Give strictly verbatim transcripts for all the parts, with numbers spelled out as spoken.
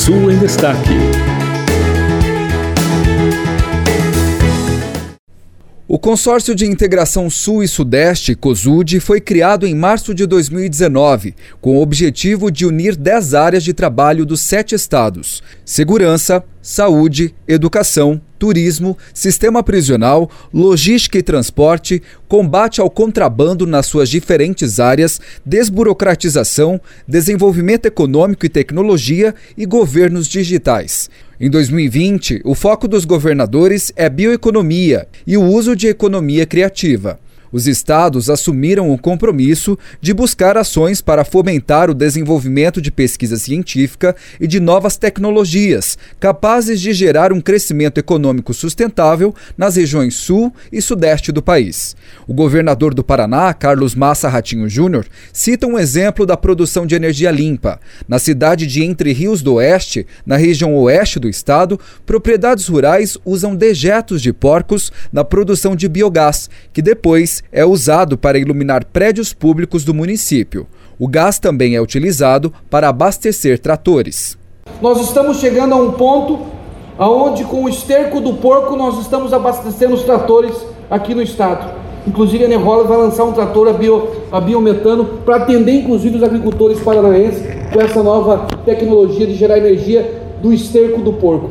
Sul em Destaque. O Consórcio de Integração Sul e Sudeste, COSUD, foi criado em março de dois mil e dezenove, com o objetivo de unir dez áreas de trabalho dos sete estados: segurança, saúde, educação, turismo, sistema prisional, logística e transporte, combate ao contrabando nas suas diferentes áreas, desburocratização, desenvolvimento econômico e tecnologia e governos digitais. Em dois mil e vinte, o foco dos governadores é bioeconomia e o uso de economia criativa. Os estados assumiram o compromisso de buscar ações para fomentar o desenvolvimento de pesquisa científica e de novas tecnologias, capazes de gerar um crescimento econômico sustentável nas regiões sul e sudeste do país. O governador do Paraná, Carlos Massa Ratinho Júnior, cita um exemplo da produção de energia limpa. Na cidade de Entre Rios do Oeste, na região oeste do estado, propriedades rurais usam dejetos de porcos na produção de biogás, que depois é usado para iluminar prédios públicos do município. O gás também é utilizado para abastecer tratores. Nós estamos chegando a um ponto onde, com o esterco do porco, nós estamos abastecendo os tratores aqui no estado. Inclusive a Nevola vai lançar um trator a, bio, a biometano para atender inclusive os agricultores paranaenses com essa nova tecnologia de gerar energia do esterco do porco.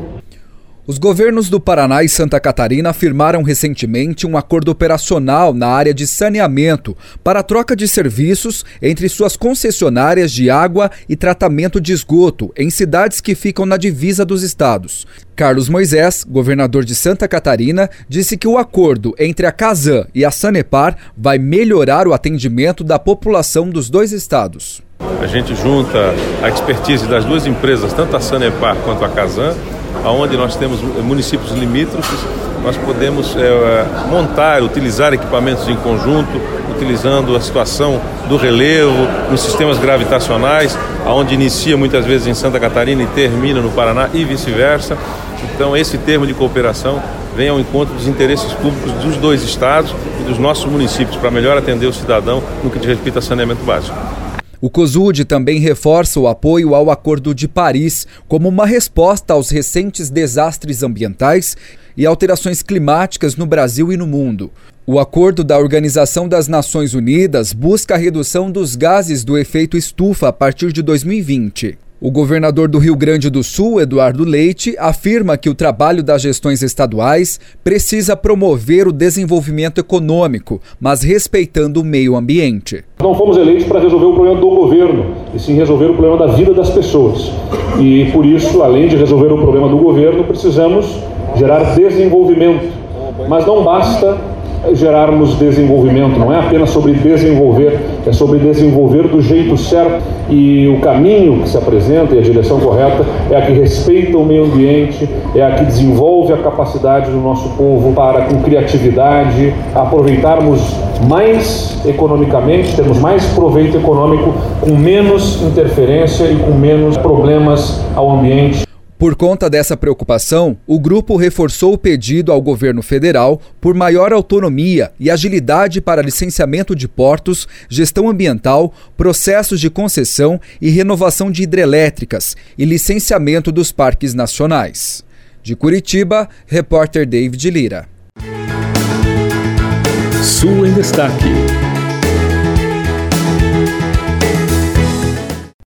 Os governos do Paraná e Santa Catarina firmaram recentemente um acordo operacional na área de saneamento para a troca de serviços entre suas concessionárias de água e tratamento de esgoto em cidades que ficam na divisa dos estados. Carlos Moisés, governador de Santa Catarina, disse que o acordo entre a Casan e a Sanepar vai melhorar o atendimento da população dos dois estados. A gente junta a expertise das duas empresas, tanto a Sanepar quanto a Casan, onde nós temos municípios limítrofes, nós podemos é, montar, utilizar equipamentos em conjunto, utilizando a situação do relevo, nos sistemas gravitacionais, onde inicia muitas vezes em Santa Catarina e termina no Paraná e vice-versa. Então esse termo de cooperação vem ao encontro dos interesses públicos dos dois estados e dos nossos municípios para melhor atender o cidadão no que diz respeito a saneamento básico. O COSUD também reforça o apoio ao Acordo de Paris como uma resposta aos recentes desastres ambientais e alterações climáticas no Brasil e no mundo. O acordo da Organização das Nações Unidas busca a redução dos gases do efeito estufa a partir de dois mil e vinte. O governador do Rio Grande do Sul, Eduardo Leite, afirma que o trabalho das gestões estaduais precisa promover o desenvolvimento econômico, mas respeitando o meio ambiente. Não fomos eleitos para resolver o problema do governo, e sim resolver o problema da vida das pessoas. E por isso, além de resolver o problema do governo, precisamos gerar desenvolvimento. Mas não basta gerarmos desenvolvimento, não é apenas sobre desenvolver, é sobre desenvolver do jeito certo, e o caminho que se apresenta e a direção correta é a que respeita o meio ambiente, é a que desenvolve a capacidade do nosso povo para, com criatividade, aproveitarmos mais economicamente, termos mais proveito econômico, com menos interferência e com menos problemas ao ambiente. Por conta dessa preocupação, o grupo reforçou o pedido ao governo federal por maior autonomia e agilidade para licenciamento de portos, gestão ambiental, processos de concessão e renovação de hidrelétricas e licenciamento dos parques nacionais. De Curitiba, repórter David Lira. Sul em Destaque.